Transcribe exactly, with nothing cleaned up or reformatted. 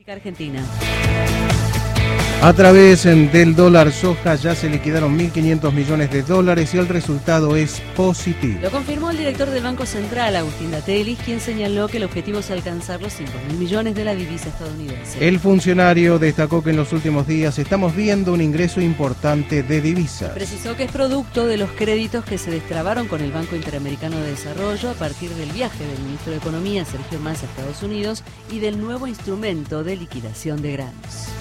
Argentina. A través del dólar soja ya se liquidaron mil quinientos millones de dólares y el resultado es positivo. Lo confirmó el director del Banco Central, Agustín Datelis, quien señaló que el objetivo es alcanzar los cinco mil millones de la divisa estadounidense. El funcionario destacó que en los últimos días estamos viendo un ingreso importante de divisas. Precisó que es producto de los créditos que se destrabaron con el Banco Interamericano de Desarrollo a partir del viaje del ministro de Economía, Sergio Massa, a Estados Unidos y del nuevo instrumento de liquidación de granos.